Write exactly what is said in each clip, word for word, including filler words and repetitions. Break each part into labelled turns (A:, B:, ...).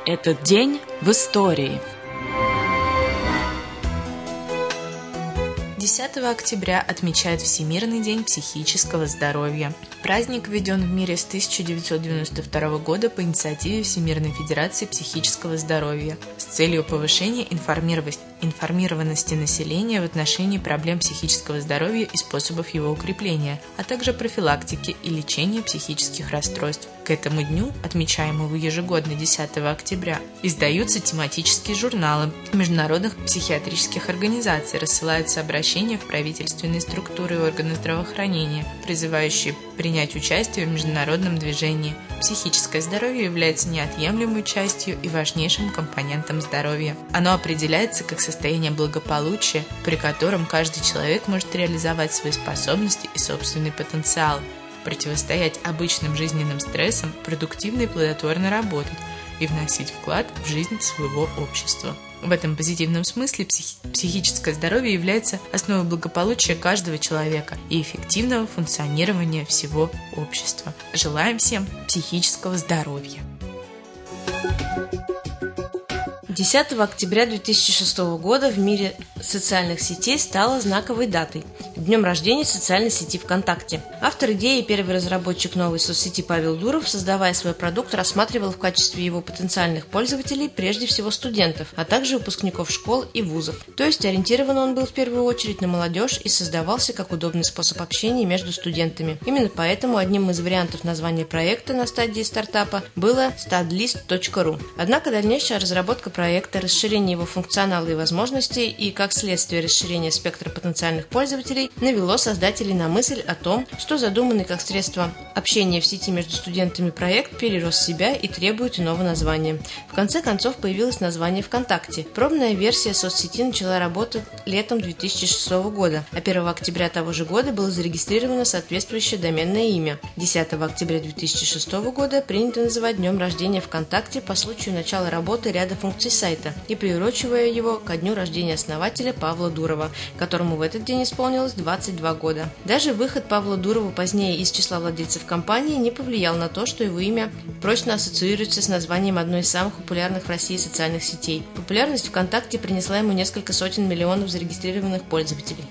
A: Этот день в истории. десятого октября отмечают Всемирный день психического здоровья. Праздник введен в мире с тысяча девятьсот девяносто второго года по инициативе Всемирной Федерации психического здоровья с целью повышения информированности населения в отношении проблем психического здоровья и способов его укрепления, а также профилактики и лечения психических расстройств. К этому дню, отмечаемому ежегодно десятого октября, издаются тематические журналы международных психиатрических организаций, рассылаются обращения в правительственные структуры и органы здравоохранения, призывающие принять участие в международном движении. Психическое здоровье является неотъемлемой частью и важнейшим компонентом здоровья. Оно определяется как состояние благополучия, при котором каждый человек может реализовать свои способности и собственный потенциал, противостоять обычным жизненным стрессам, продуктивно и плодотворно работать и вносить вклад в жизнь своего общества. В этом позитивном смысле психи- психическое здоровье является основой благополучия каждого человека и эффективного функционирования всего общества. Желаем всем психического здоровья!
B: десятого октября две тысячи шестого года в мире социальных сетей стала знаковой датой – днем рождения социальной сети ВКонтакте. Автор идеи и первый разработчик новой соцсети Павел Дуров, создавая свой продукт, рассматривал в качестве его потенциальных пользователей прежде всего студентов, а также выпускников школ и вузов. То есть ориентирован он был в первую очередь на молодежь и создавался как удобный способ общения между студентами. Именно поэтому одним из вариантов названия проекта на стадии стартапа было стадлист точка ру. Однако дальнейшая разработка проекта проекта, расширение его функционала и возможностей и, как следствие, расширение спектра потенциальных пользователей навело создателей на мысль о том, что задуманный как средство общения в сети между студентами проект перерос себя и требует иного названия. В конце концов появилось название ВКонтакте. Пробная версия соцсети начала работать летом две тысячи шестого года, а первого октября того же года было зарегистрировано соответствующее доменное имя. десятого октября две тысячи шестого года принято называть днем рождения ВКонтакте по случаю начала работы ряда функций сайта и приурочивая его ко дню рождения основателя Павла Дурова, которому в этот день исполнилось двадцать два года. Даже выход Павла Дурова позднее из числа владельцев компании не повлиял на то, что его имя прочно ассоциируется с названием одной из самых популярных в России социальных сетей. Популярность ВКонтакте принесла ему несколько сотен миллионов зарегистрированных пользователей.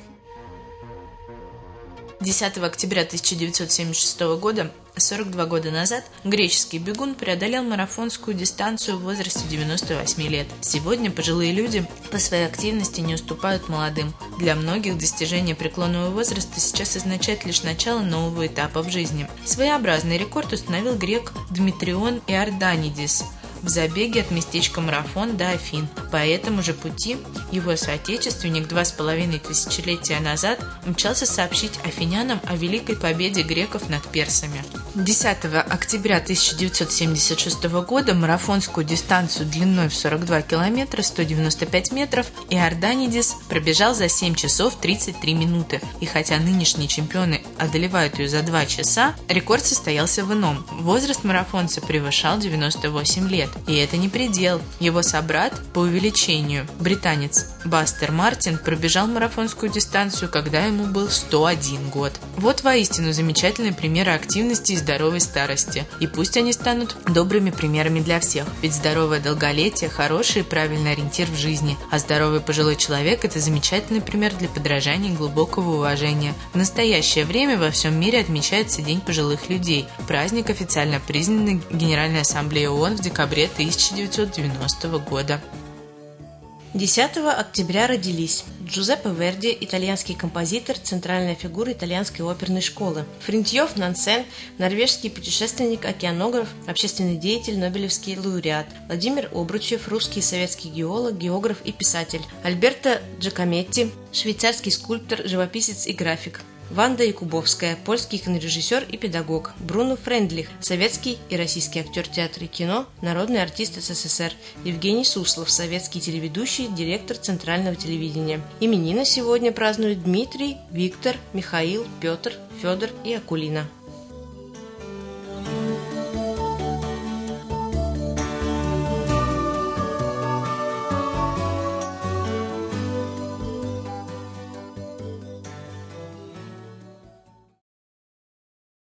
A: десятого октября тысяча девятьсот семьдесят шестого года, сорок два года назад, греческий бегун преодолел марафонскую дистанцию в возрасте девяноста восьми лет. Сегодня пожилые люди по своей активности не уступают молодым. Для многих достижение преклонного возраста сейчас означает лишь начало нового этапа в жизни. Своеобразный рекорд установил грек Дмитрион Иорданидис в забеге от местечка Марафон до Афин. По этому же пути его соотечественник два с половиной тысячелетия назад мчался сообщить афинянам о великой победе греков над персами. десятого октября тысяча девятьсот семьдесят шестого года марафонскую дистанцию длиной в сорок два километра сто девяносто пять метров Иорданидис пробежал за семь часов тридцать три минуты. И хотя нынешние чемпионы одолевают ее за два часа, рекорд состоялся в ином. Возраст марафонца превышал девяносто восемь лет. И это не предел. Его собрат по увеличению, британец Бастер Мартин, пробежал марафонскую дистанцию, когда ему был сто один год. Вот воистину замечательные примеры активности и здоровой старости. И пусть они станут добрыми примерами для всех. Ведь здоровое долголетие – хороший и правильный ориентир в жизни. А здоровый пожилой человек – это замечательный пример для подражания и глубокого уважения. В настоящее время во всем мире отмечается День пожилых людей. Праздник официально признан Генеральной Ассамблеей ООН в декабре тысяча девятьсот девяностого года.
B: десятого октября родились Джузеппе Верди, итальянский композитор, центральная фигура итальянской оперной школы. Фритьёф Нансен, норвежский путешественник, океанограф, общественный деятель, нобелевский лауреат. Владимир Обручев, русский и советский геолог, географ и писатель. Альберто Джакометти, швейцарский скульптор, живописец и график. Ванда Якубовская, польский кинорежиссер и педагог. Бруно Френдлих, советский и российский актер театра и кино, народный артист СССР. Евгений Суслов, советский телеведущий, директор Центрального телевидения. Именины сегодня празднуют Дмитрий, Виктор, Михаил, Петр, Федор и Акулина.